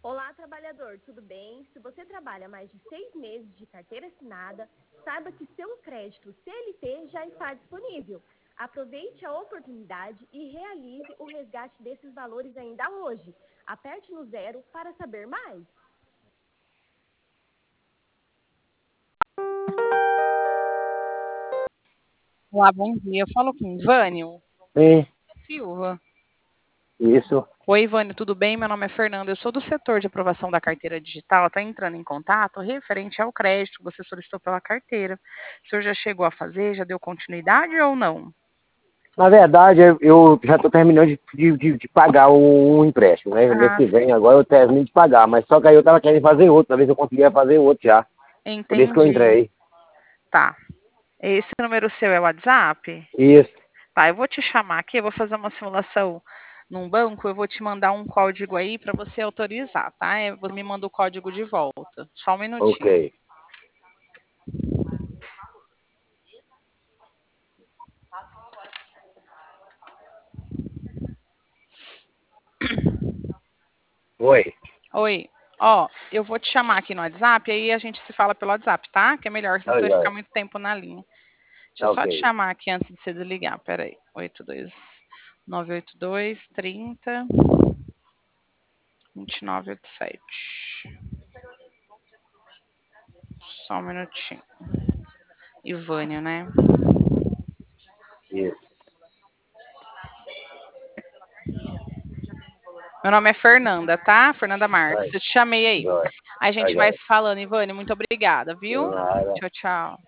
Olá, trabalhador, tudo bem? Se você trabalha mais de 6 meses de carteira assinada, saiba que seu crédito CLT já está disponível. Aproveite a oportunidade e realize o resgate desses valores ainda hoje. Aperte no 0 para saber mais. Olá, bom dia. Eu falo com o Vânio Sim, Silva. isso. Oi, Vânio, tudo bem? Meu nome é Fernanda, eu sou do setor de aprovação da carteira digital. Está entrando em contato referente ao crédito que você solicitou pela carteira. O senhor já chegou a fazer, já deu continuidade ou não? Na verdade, eu já estou terminando de pagar um empréstimo, né? Mês Ah, que vem, agora eu termino de pagar. Mas só que aí eu estava querendo fazer outro, para ver se eu conseguia fazer outro já. Por isso que eu entendi. entrei. Tá. Esse número seu é o WhatsApp? Isso. Tá, eu vou te chamar aqui, eu vou fazer uma simulação num banco, eu vou te mandar um código aí para você autorizar, tá? Você me manda o código de volta. Só um Ok. minutinho. Oi. Oi. Ó, eu vou te chamar aqui no WhatsApp, aí a gente se fala pelo WhatsApp, tá? Que é melhor, senão Tá, você vai ficar joia. muito tempo na linha. Deixa eu Tá, só te ok. chamar aqui antes de você desligar. Pera aí. 982 30 2987. Só um minutinho. Ivânio, né? Isso. Meu nome é Fernanda, tá? Fernanda Tá, Marques. Eu te chamei aí. joia. Aí a Tá, gente vai joia. se falando, Ivânio. Muito obrigada, viu? Nada. Tchau, tchau.